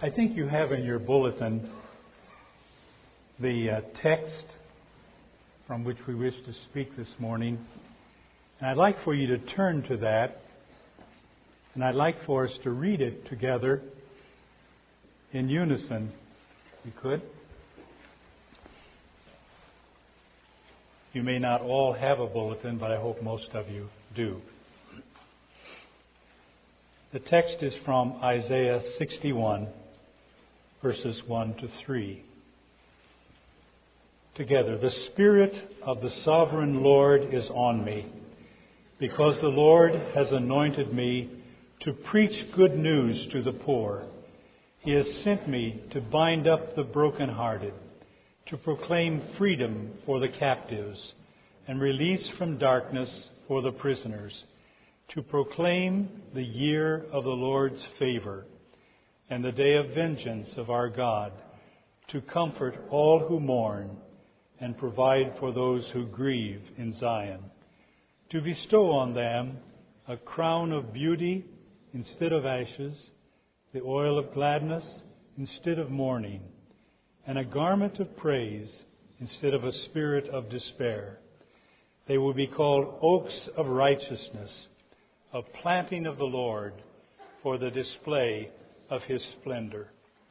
I think you have in your bulletin the text from which we wish to speak this morning. And I'd like for you to turn to that, and I'd like for us to read it together in unison, if you could. You may not all have a bulletin, but I hope most of you do. The text is from Isaiah 61, verses 1 to 3. Together, the Spirit of the Sovereign Lord is on me, because the Lord has anointed me to preach good news to the poor. He has sent me to bind up the brokenhearted, to proclaim freedom for the captives, and release from darkness for the prisoners, to proclaim the year of the Lord's favor and the day of vengeance of our God, to comfort all who mourn and provide for those who grieve in Zion, to bestow on them a crown of beauty instead of ashes, the oil of gladness instead of mourning, and a garment of praise instead of a spirit of despair. They will be called oaks of righteousness, a planting of the Lord for the display of His splendor.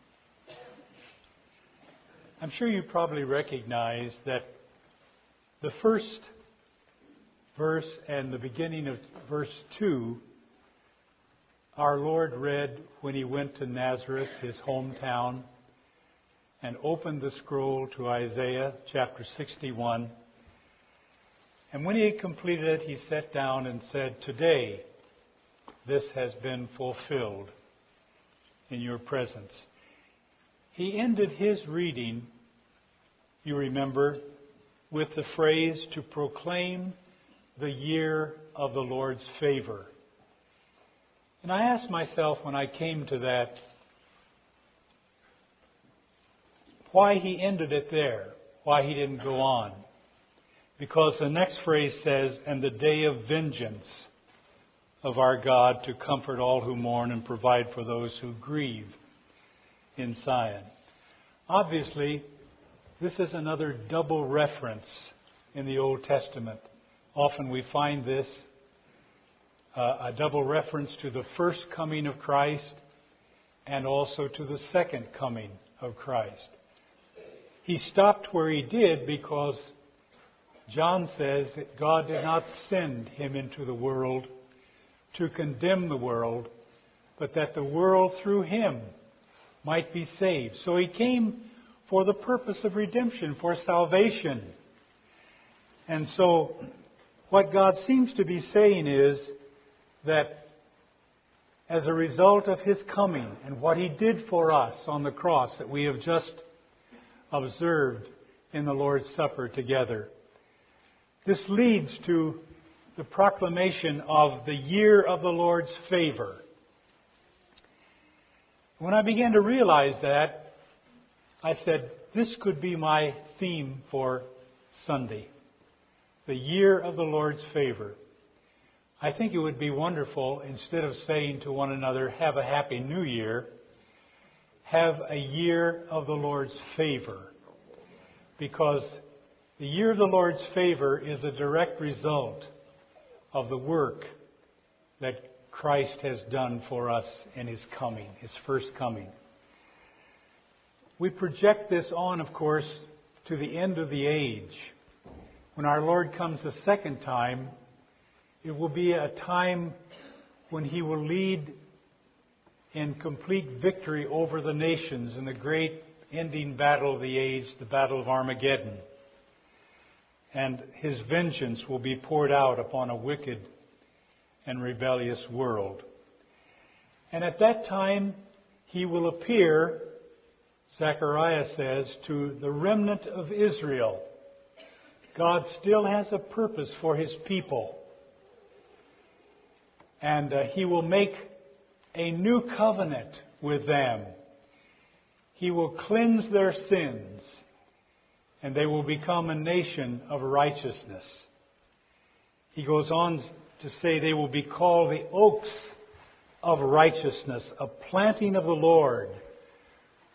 I'm sure you probably recognize that the first verse and the beginning of verse 2, our Lord read when He went to Nazareth, His hometown, and opened the scroll to Isaiah chapter 61. And when He had completed it, He sat down and said, "Today this has been fulfilled in your presence." He ended His reading, you remember, with the phrase, "to proclaim the year of the Lord's favor." And I asked myself when I came to that, why He ended it there, why He didn't go on. Because the next phrase says, "and the day of vengeance of our God, to comfort all who mourn and provide for those who grieve in Zion." Obviously, this is another double reference in the Old Testament. Often we find this, a double reference to the first coming of Christ and also to the second coming of Christ. He stopped where He did because John says that God did not send Him into the world to condemn the world, but that the world through Him might be saved. So He came for the purpose of redemption, for salvation. And so what God seems to be saying is that as a result of His coming and what He did for us on the cross that we have just observed in the Lord's Supper together, this leads to the proclamation of the year of the Lord's favor. When I began to realize that, I said, this could be my theme for Sunday. The year of the Lord's favor. I think it would be wonderful, instead of saying to one another, "Have a happy new year," have a year of the Lord's favor. Because the year of the Lord's favor is a direct result of the work that Christ has done for us in His coming, His first coming. We project this on, of course, to the end of the age. When our Lord comes a second time, it will be a time when He will lead in complete victory over the nations in the great ending battle of the age, the Battle of Armageddon. And His vengeance will be poured out upon a wicked and rebellious world. And at that time, He will appear, Zechariah says, to the remnant of Israel. God still has a purpose for His people. And He will make a new covenant with them. He will cleanse their sins, and they will become a nation of righteousness. He goes on to say they will be called the oaks of righteousness, a planting of the Lord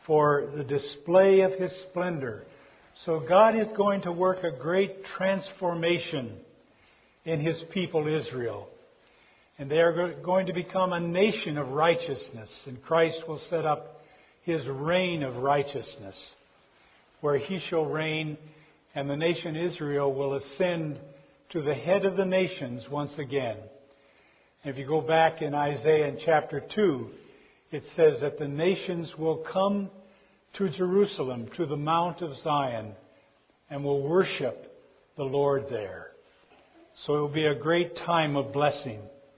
for the display of His splendor. So God is going to work a great transformation in His people Israel. And they are going to become a nation of righteousness. And Christ will set up His reign of righteousness, where He shall reign, and the nation Israel will ascend to the head of the nations once again. If you go back in Isaiah in chapter 2, it says that the nations will come to Jerusalem, to the Mount of Zion, and will worship the Lord there. So it will be a great time of blessing.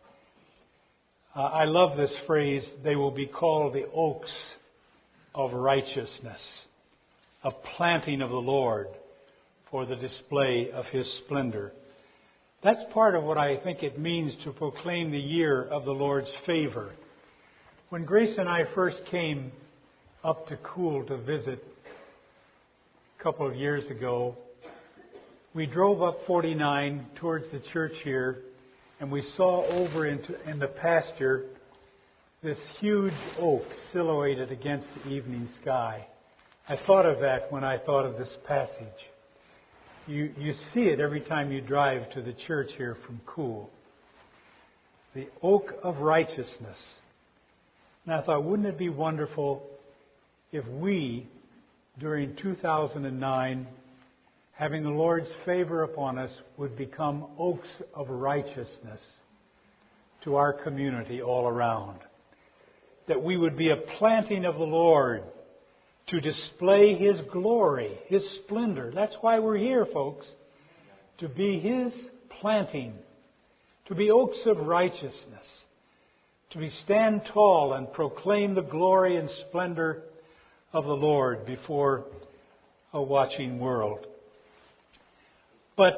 I love this phrase, they will be called the oaks of righteousness, a planting of the Lord for the display of His splendor. That's part of what I think it means to proclaim the year of the Lord's favor. When Grace and I first came up to Cool to visit a couple of years ago, we drove up 49 towards the church here, and we saw over in the pasture this huge oak silhouetted against the evening sky. I thought of that when I thought of this passage. You see it every time you drive to the church here from Cool. The oak of righteousness. And I thought, wouldn't it be wonderful if we, during 2009, having the Lord's favor upon us, would become oaks of righteousness to our community all around. That we would be a planting of the Lord to display His glory, His splendor. That's why we're here, folks. To be His planting. To be oaks of righteousness. To be stand tall and proclaim the glory and splendor of the Lord before a watching world. But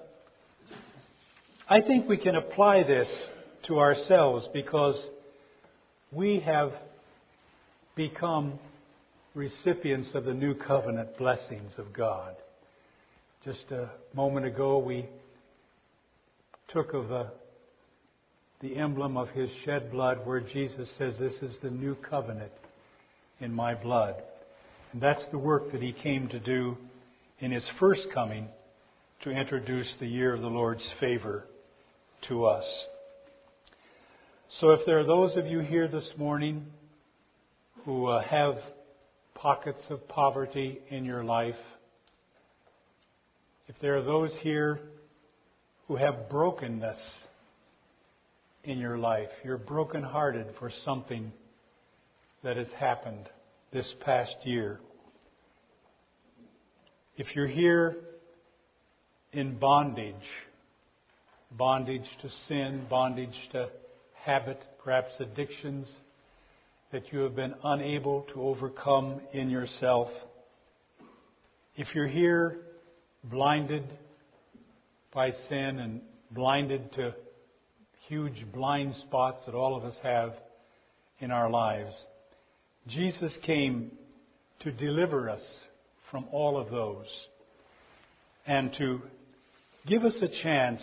I think we can apply this to ourselves because we have become recipients of the new covenant blessings of God. Just a moment ago we took of the emblem of His shed blood where Jesus says, "This is the new covenant in my blood." And that's the work that He came to do in His first coming, to introduce the year of the Lord's favor to us. So if there are those of you here this morning who have pockets of poverty in your life, if there are those here who have brokenness in your life, you're brokenhearted for something that has happened this past year. If you're here in bondage to sin, bondage to habit, perhaps addictions that you have been unable to overcome in yourself. If you're here blinded by sin and blinded to huge blind spots that all of us have in our lives, Jesus came to deliver us from all of those and to give us a chance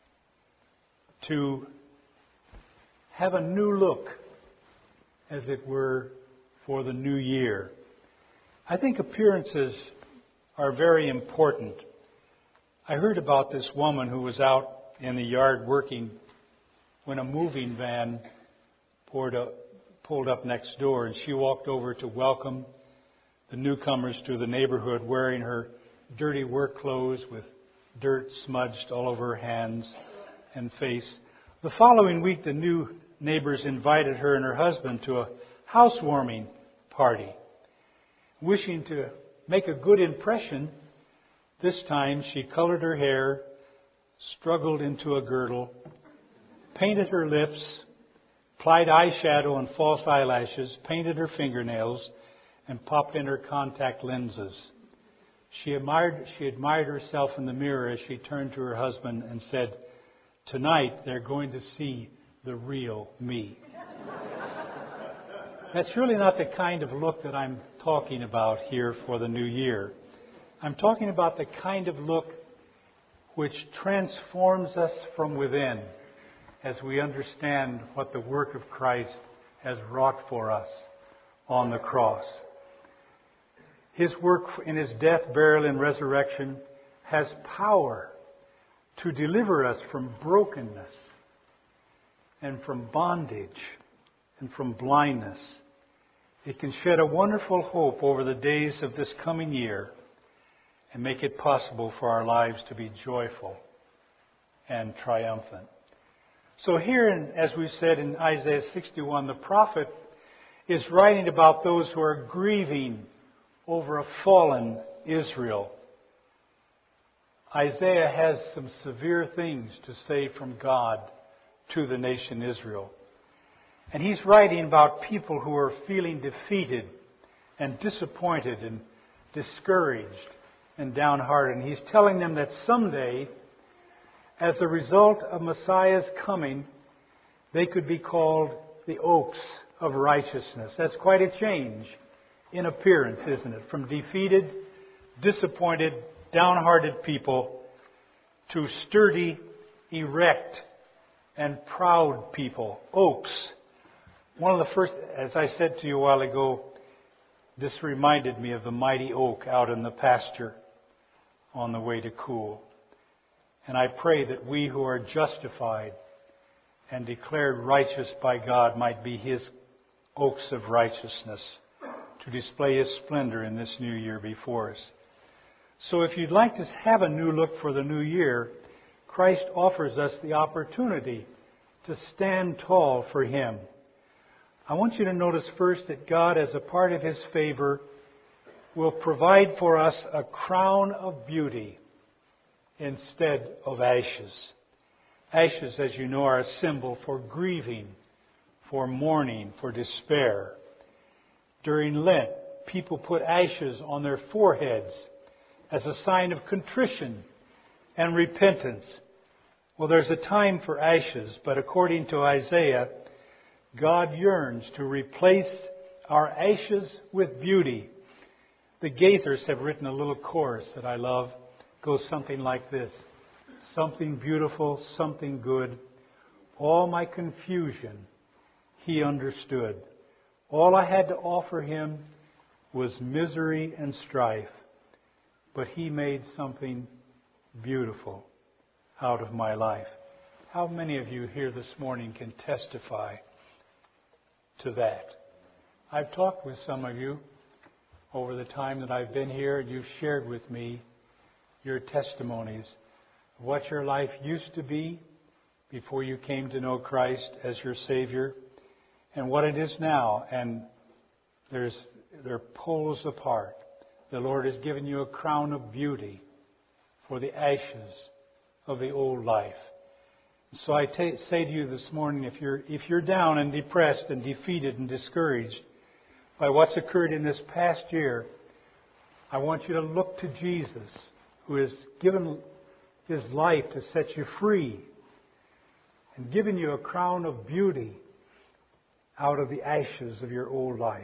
to have a new look, as it were, for the new year. I think appearances are very important. I heard about this woman who was out in the yard working when a moving van pulled up next door, and she walked over to welcome the newcomers to the neighborhood wearing her dirty work clothes with dirt smudged all over her hands and face. The following week, the new neighbors invited her and her husband to a housewarming party. Wishing to make a good impression, this time she colored her hair, struggled into a girdle, painted her lips, applied eyeshadow and false eyelashes, painted her fingernails, and popped in her contact lenses. She admired herself in the mirror as she turned to her husband and said, "Tonight they're going to see the real me." That's really not the kind of look that I'm talking about here for the new year. I'm talking about the kind of look which transforms us from within as we understand what the work of Christ has wrought for us on the cross. His work in His death, burial, and resurrection has power to deliver us from brokenness and from bondage and from blindness. It can shed a wonderful hope over the days of this coming year and make it possible for our lives to be joyful and triumphant. So here, as we said in Isaiah 61, the prophet is writing about those who are grieving over a fallen Israel. Isaiah has some severe things to say from God to the nation Israel. And he's writing about people who are feeling defeated and disappointed and discouraged and downhearted. And he's telling them that someday, as a result of Messiah's coming, they could be called the oaks of righteousness. That's quite a change in appearance, isn't it? From defeated, disappointed, downhearted people to sturdy, erect, and proud people. Oaks. One of the first, as I said to you a while ago, this reminded me of the mighty oak out in the pasture on the way to Cool. And I pray that we who are justified and declared righteous by God might be His oaks of righteousness to display His splendor in this new year before us. So if you'd like to have a new look for the new year, Christ offers us the opportunity to stand tall for Him. I want you to notice first that God, as a part of His favor, will provide for us a crown of beauty instead of ashes. Ashes, as you know, are a symbol for grieving, for mourning, for despair. During Lent, people put ashes on their foreheads as a sign of contrition and repentance. Well, there's a time for ashes, but according to Isaiah, God yearns to replace our ashes with beauty. The Gaithers have written a little chorus that I love. It goes something like this. Something beautiful, something good. All my confusion He understood. All I had to offer Him was misery and strife. But He made something beautiful out of my life. How many of you here this morning can testify to that? I've talked with some of you over the time that I've been here, and you've shared with me your testimonies of what your life used to be before you came to know Christ as your Savior and what it is now. And they're poles apart. The Lord has given you a crown of beauty for the ashes of the old life. So I say to you this morning, if you're down and depressed and defeated and discouraged by what's occurred in this past year, I want you to look to Jesus, who has given His life to set you free and given you a crown of beauty out of the ashes of your old life.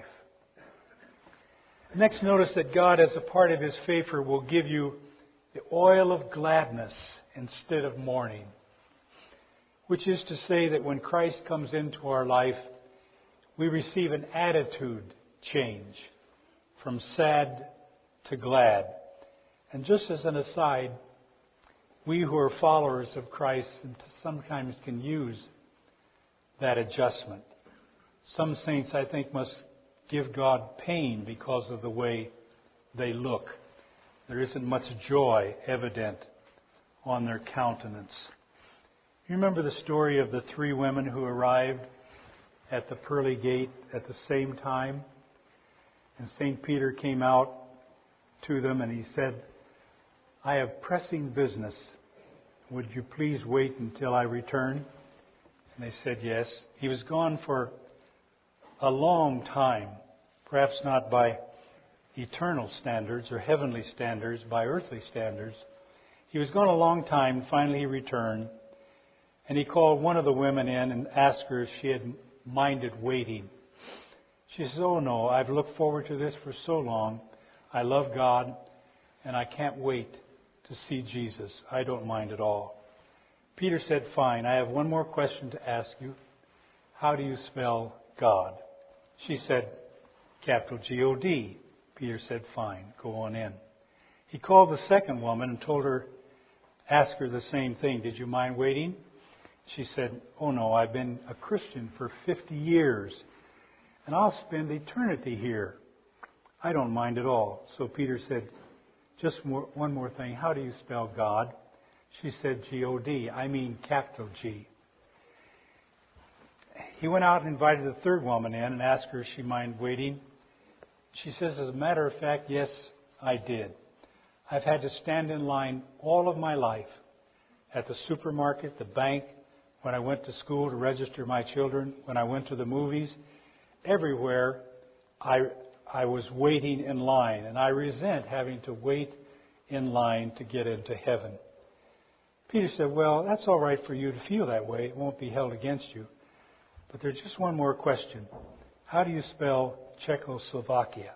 Next, notice that God, as a part of His favor, will give you the oil of gladness instead of mourning. Which is to say that when Christ comes into our life, we receive an attitude change from sad to glad. And just as an aside, we who are followers of Christ sometimes can use that adjustment. Some saints, I think, must give God pain because of the way they look. There isn't much joy evident on their countenance. You remember the story of the 3 women who arrived at the pearly gate at the same time? And St. Peter came out to them and he said, I have pressing business. Would you please wait until I return? And they said yes. He was gone for a long time, perhaps not by eternal standards or heavenly standards, by earthly standards. He was gone a long time. Finally, he returned. And he called one of the women in and asked her if she had minded waiting. She says, oh no, I've looked forward to this for so long. I love God and I can't wait to see Jesus. I don't mind at all. Peter said, fine, I have one more question to ask you. How do you spell God? She said, capital G-O-D. Peter said, "Fine, go on in." He called the second woman and told her, asked her the same thing. "Did you mind waiting?" She said, "Oh no, I've been a Christian for 50 years, and I'll spend eternity here. I don't mind at all." So Peter said, one more thing. "How do you spell God?" She said, G-O-D. "I mean capital G." He went out and invited the third woman in and asked her if she minded waiting. She says, "As a matter of fact, yes, I did. I've had to stand in line all of my life at the supermarket, the bank, when I went to school to register my children, when I went to the movies. Everywhere I was waiting in line, and I resent having to wait in line to get into heaven." Peter said, "Well, that's all right for you to feel that way. It won't be held against you. But there's just one more question. How do you spell Czechoslovakia?"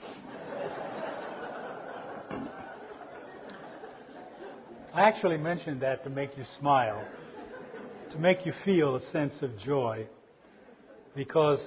I actually mentioned that to make you smile, to make you feel a sense of joy, because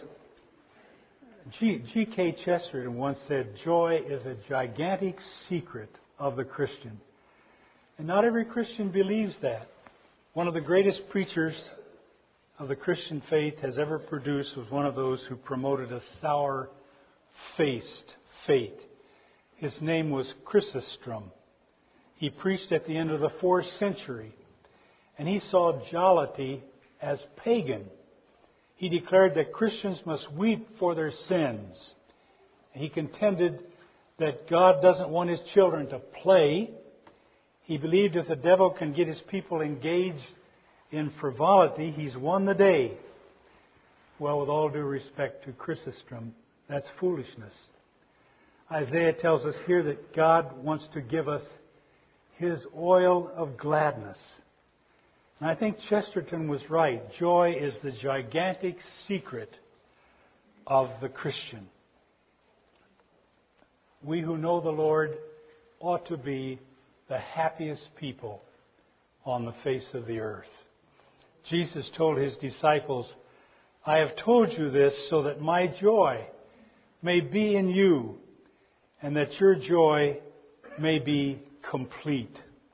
G.K. Chesterton once said, "Joy is a gigantic secret of the Christian." And not every Christian believes that. One of the greatest preachers of the Christian faith has ever produced was one of those who promoted a sour-faced faith. His name was Chrysostom. He preached at the end of the 4th century, and he saw jollity as pagan. He declared that Christians must weep for their sins. He contended that God doesn't want His children to play. He believed if the devil can get his people engaged in frivolity, he's won the day. Well, with all due respect to Chrysostom, that's foolishness. Isaiah tells us here that God wants to give us His oil of gladness. And I think Chesterton was right. Joy is the gigantic secret of the Christian. We who know the Lord ought to be the happiest people on the face of the earth. Jesus told His disciples, "I have told you this so that my joy may be in you, and that your joy may be complete."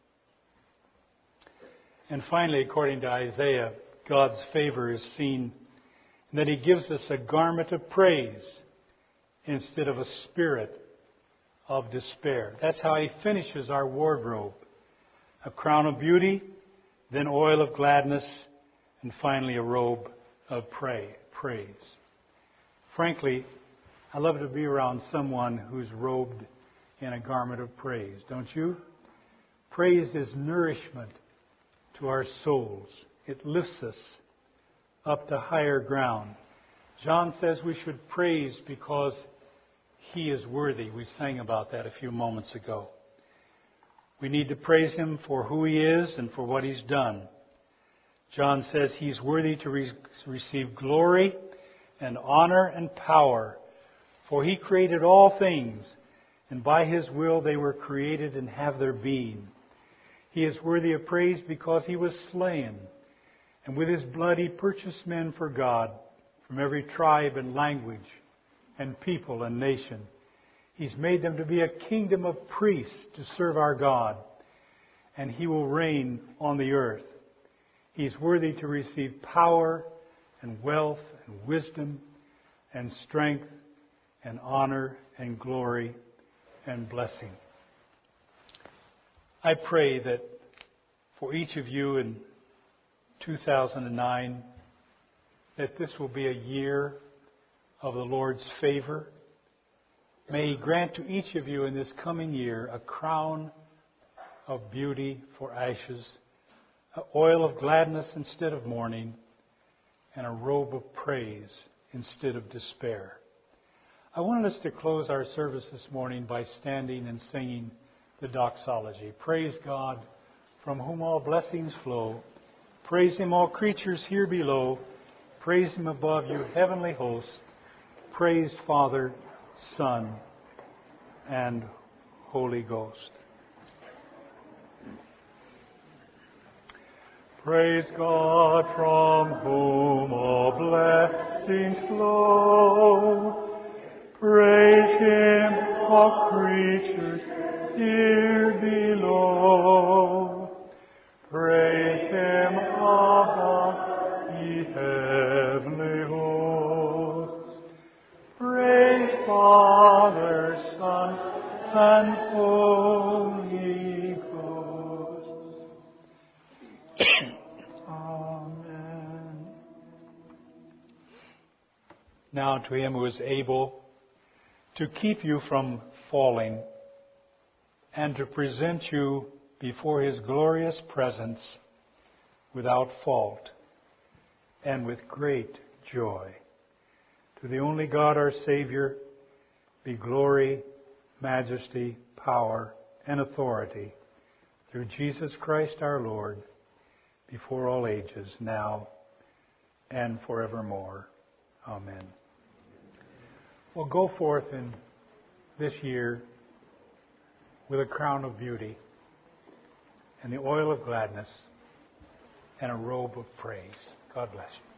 And finally, according to Isaiah, God's favor is seen in that He gives us a garment of praise instead of a spirit of despair. That's how He finishes our wardrobe. A crown of beauty, then oil of gladness, and finally a robe of praise. Frankly, I love to be around someone who's robed in a garment of praise, don't you? Praise is nourishment to our souls. It lifts us up to higher ground. John says we should praise because He is worthy. We sang about that a few moments ago. We need to praise Him for who He is and for what He's done. John says He's worthy to receive glory and honor and power, for He created all things, and by His will they were created and have their being. He is worthy of praise because He was slain, and with His blood He purchased men for God from every tribe and language and people and nation. He's made them to be a kingdom of priests to serve our God, and He will reign on the earth. He's worthy to receive power and wealth and wisdom and strength and honor and glory and blessing. I pray that for each of you in 2009, that this will be a year of the Lord's favor. May He grant to each of you in this coming year a crown of beauty for ashes, an oil of gladness instead of mourning, and a robe of praise instead of despair. I wanted us to close our service this morning by standing and singing the doxology. Praise God, from whom all blessings flow. Praise Him, all creatures here below. Praise Him above, you heavenly hosts. Praise Father, Son, and Holy Ghost. Praise God, from whom all blessings flow. Praise Him, of creatures here below. Praise Him above, ye heavenly hosts. Praise Father, Son, and Holy Ghost. Amen. Now to Him who is able to keep you from falling and to present you before His glorious presence without fault and with great joy. To the only God our Savior be glory, majesty, power, and authority through Jesus Christ our Lord, before all ages, now and forevermore. Amen. Well, go forth in this year with a crown of beauty and the oil of gladness and a robe of praise. God bless you.